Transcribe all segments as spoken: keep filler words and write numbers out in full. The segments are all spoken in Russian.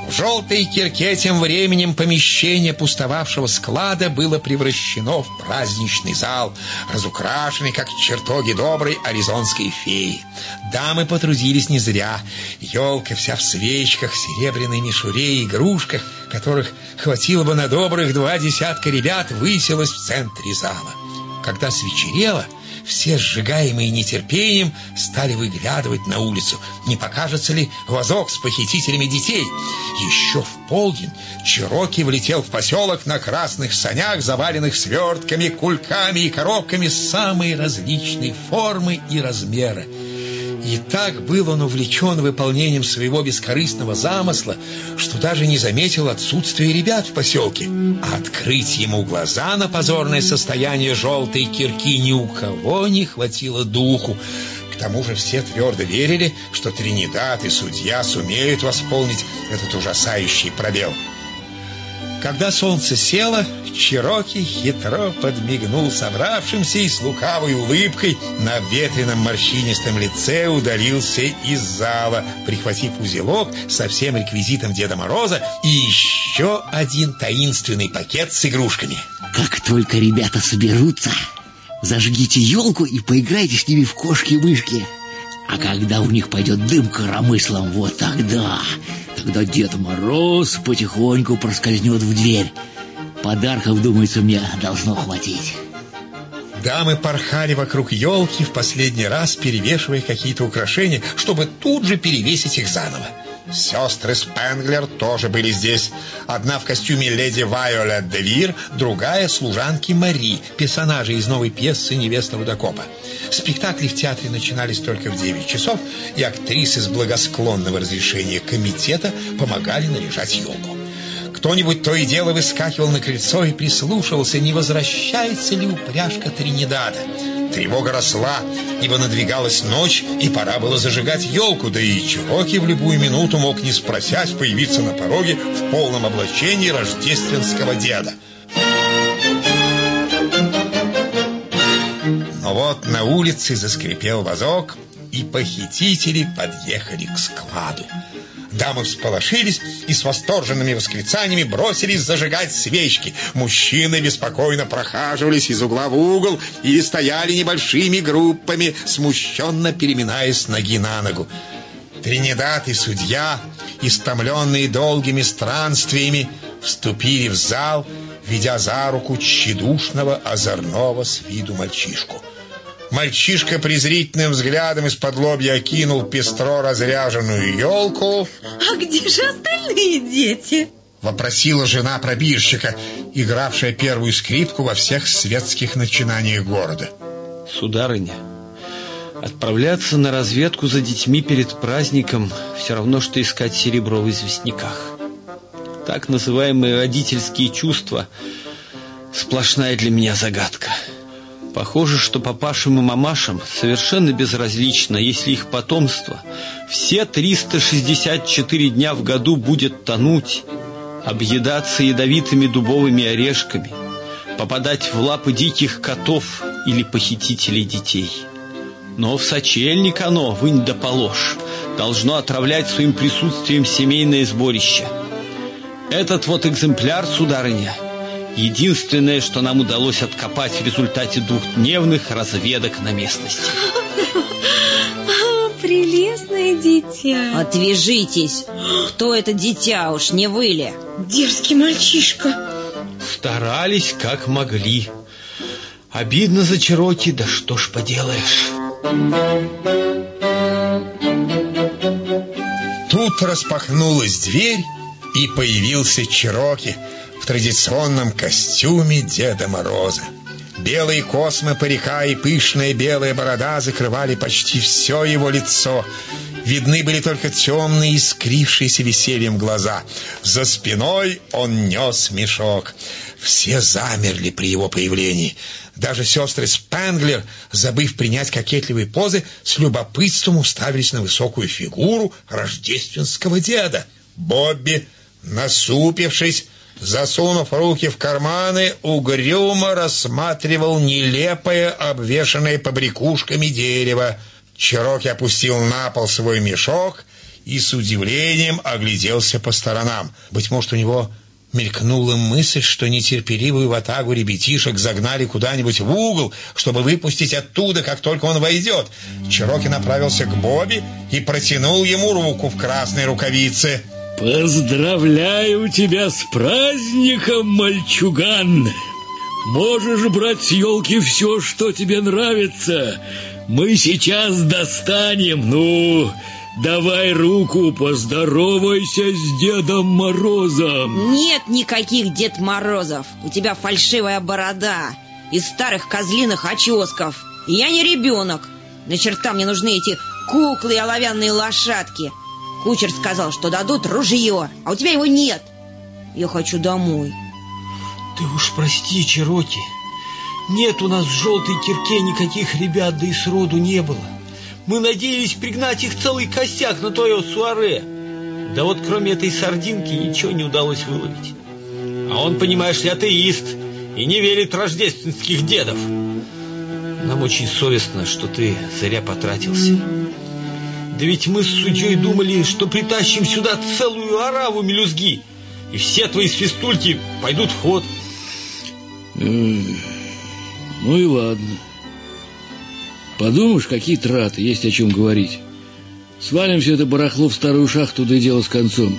В желтой кирке тем временем помещение пустовавшего склада было превращено в праздничный зал, разукрашенный, как чертоги доброй аризонской феи. Дамы потрудились не зря. Елка вся в свечках, серебряной мишуре и игрушках, которых хватило бы на добрых два десятка ребят, высилась в центре зала. Когда свечерело, все, сжигаемые нетерпением, стали выглядывать на улицу, не покажется ли вазок с похитителями детей. Еще в полдень Чероки влетел в поселок на красных санях, заваленных свертками, кульками и коробками самой различной формы и размера. И так был он увлечен выполнением своего бескорыстного замысла, что даже не заметил отсутствия ребят в поселке. А открыть ему глаза на позорное состояние желтой кирки ни у кого не хватило духу. К тому же все твердо верили, что Тринидад и судья сумеют восполнить этот ужасающий пробел. Когда солнце село, Чероки хитро подмигнул собравшимся и с лукавой улыбкой на ветреном морщинистом лице удалился из зала, прихватив узелок со всем реквизитом Деда Мороза и еще один таинственный пакет с игрушками. Как только ребята соберутся, зажгите елку и поиграйте с ними в кошки-мышки. А когда у них пойдет дым коромыслом, вот тогда... Тогда Дед Мороз потихоньку проскользнет в дверь. Подарков, думается, мне должно хватить. Дамы порхали вокруг елки, в последний раз перевешивая какие-то украшения, чтобы тут же перевесить их заново. Сестры Спенглер тоже были здесь. Одна в костюме леди Вайолет де Вир, другая служанки Мари, персонажи из новой пьесы «Невеста Рудокопа». Спектакли в театре начинались только в девять часов, и актрисы с благосклонного разрешения комитета помогали наряжать елку. Кто-нибудь то и дело выскакивал на крыльцо и прислушивался, не возвращается ли упряжка Тринидада. Тревога росла, ибо надвигалась ночь, и пора было зажигать елку, да и Чероки в любую минуту мог, не спросясь, появиться на пороге в полном облачении рождественского деда. Но вот на улице заскрипел вазок, и похитители подъехали к складу. Дамы всполошились и с восторженными восклицаниями бросились зажигать свечки. Мужчины беспокойно прохаживались из угла в угол или стояли небольшими группами, смущенно переминаясь с ноги на ногу. Тринидад и судья, истомленные долгими странствиями, вступили в зал, ведя за руку тщедушного, озорного с виду мальчишку. Мальчишка презрительным взглядом из-под лобья окинул пестро разряженную елку. «А где же остальные дети?» — вопросила жена пробирщика, игравшая первую скрипку во всех светских начинаниях города. Сударыня, отправляться на разведку за детьми перед праздником все равно, что искать серебро в известняках. Так называемые родительские чувства — сплошная для меня загадка. Похоже, что папашам и мамашам совершенно безразлично, если их потомство все триста шестьдесят четыре дня в году будет тонуть, объедаться ядовитыми дубовыми орешками, попадать в лапы диких котов или похитителей детей. Но в сочельник оно, вынь да положь, должно отравлять своим присутствием семейное сборище. Этот вот экземпляр, сударыня, единственное, что нам удалось откопать в результате двухдневных разведок на местности. Прелестное дитя. Отвяжитесь. Кто это дитя, уж не вы ли? Дерзкий мальчишка. Старались как могли. Обидно за Чероки, да что ж поделаешь. Тут распахнулась дверь, и появился Чероки в традиционном костюме Деда Мороза. Белые космы парика и пышная белая борода закрывали почти все его лицо. Видны были только темные, искрившиеся весельем глаза. За спиной он нес мешок. Все замерли при его появлении. Даже сестры Спенглер, забыв принять кокетливые позы, с любопытством уставились на высокую фигуру рождественского деда. Бобби, насупившись, засунув руки в карманы, угрюмо рассматривал нелепое, обвешанное побрякушками дерево. Чероки опустил на пол свой мешок и с удивлением огляделся по сторонам. Быть может, у него мелькнула мысль, что нетерпеливую ватагу ребятишек загнали куда-нибудь в угол, чтобы выпустить оттуда, как только он войдет. Чероки направился к Бобби и протянул ему руку в красной рукавице. «Поздравляю тебя с праздником, мальчуган! Можешь брать с елки все, что тебе нравится. Мы сейчас достанем. Ну, давай руку, поздоровайся с Дедом Морозом». Нет никаких Дед Морозов. У тебя фальшивая борода из старых козлиных оческов. Я не ребенок. На черта мне нужны эти куклы и оловянные лошадки. Кучер сказал, что дадут ружье, а у тебя его нет. Я хочу домой. Ты уж прости, Чероки. Нет у нас в желтой кирке никаких ребят, да и сроду не было. Мы надеялись пригнать их целый косяк на твое суаре. Да вот кроме этой сардинки ничего не удалось выловить. А он, понимаешь ли, атеист и не верит в рождественских дедов. Нам очень совестно, что ты зря потратился. Да ведь мы с судьей думали, что притащим сюда целую ораву мелюзги, и все твои свистульки пойдут в ход. Ну и ладно. Подумаешь, какие траты, есть о чем говорить. Свалим все это барахло в старую шахту, да и дело с концом.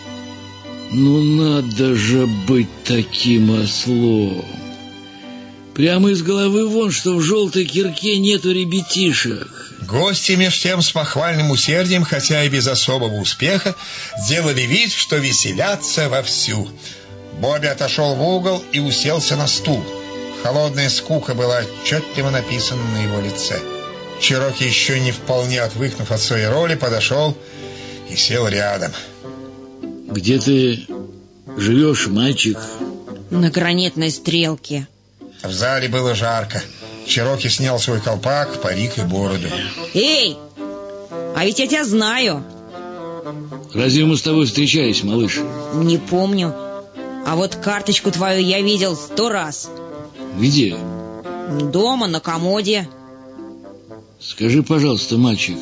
Ну надо же быть таким ослом. Прямо из головы вон, что в желтой кирке нету ребятишек. Гости меж тем с похвальным усердием, хотя и без особого успеха, сделали вид, что веселятся вовсю. Бобби отошел в угол и уселся на стул. Холодная скука была отчетливо написана на его лице. Чероки, еще не вполне отвыкнув от своей роли, подошел и сел рядом. Где ты живешь, мальчик? На гранитной стрелке. В зале было жарко. Чероки снял свой колпак, парик и бороду. Эй, а ведь я тебя знаю. Разве мы с тобой встречались, малыш? Не помню. А вот карточку твою я видел сто раз. Где? Дома, на комоде. Скажи, пожалуйста, мальчик,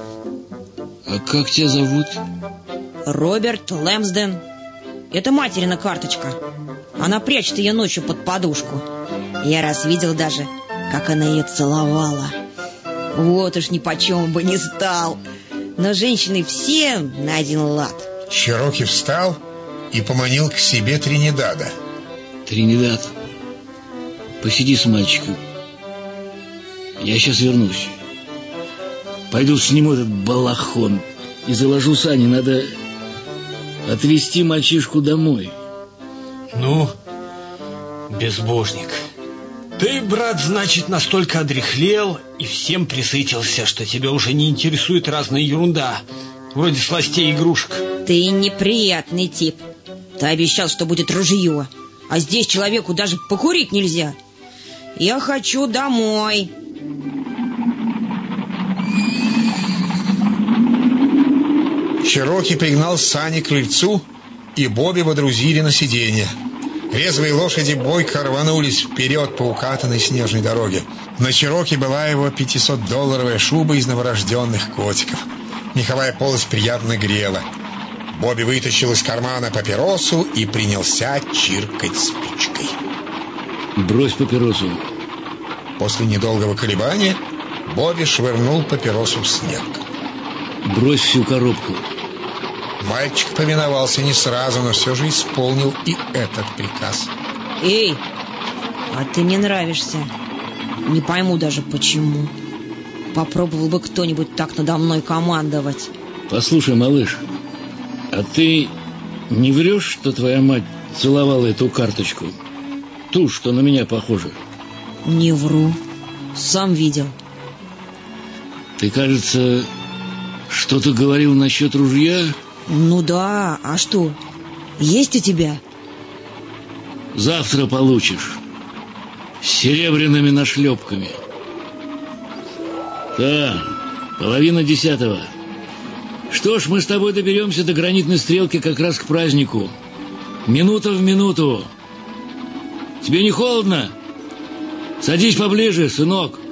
а как тебя зовут? Роберт Лэмсден. Это материна карточка. Она прячет ее ночью под подушку. Я раз видел даже, как она ее целовала. Вот уж ни почем бы не стал. Но женщины все на один лад. Чероки встал и поманил к себе Тринидада. Тринидад, посиди с мальчиком. Я сейчас вернусь. Пойду сниму этот балахон и заложу сани. Надо отвезти мальчишку домой. Ну, безбожник, ты, брат, значит, настолько одряхлел и всем присытился, что тебя уже не интересует разная ерунда, вроде сластей и игрушек. Ты неприятный тип. Ты обещал, что будет ружье, а здесь человеку даже покурить нельзя. Я хочу домой. Чероки пригнал сани к крыльцу, и Бобби водрузили на сиденье. Резвые лошади бойко рванулись вперед по укатанной снежной дороге. На Чероки была его пятисотдолларовая шуба из новорожденных котиков. Меховая полость приятно грела. Бобби вытащил из кармана папиросу и принялся чиркать спичкой. Брось папиросу. После недолгого колебания Бобби швырнул папиросу в снег. Брось всю коробку. Мальчик повиновался не сразу, но все же исполнил и этот приказ. Эй, а ты мне нравишься. Не пойму даже почему. Попробовал бы кто-нибудь так надо мной командовать. Послушай, малыш, а ты не врешь, что твоя мать целовала эту карточку? Ту, что на меня похожа? Не вру. Сам видел. Ты, кажется, что-то говорил насчет ружья? Ну да, а что? Есть у тебя? Завтра получишь. С серебряными нашлепками. Да, половина десятого. Что ж, мы с тобой доберемся до гранитной стрелки как раз к празднику. Минута в минуту. Тебе не холодно? Садись поближе, сынок.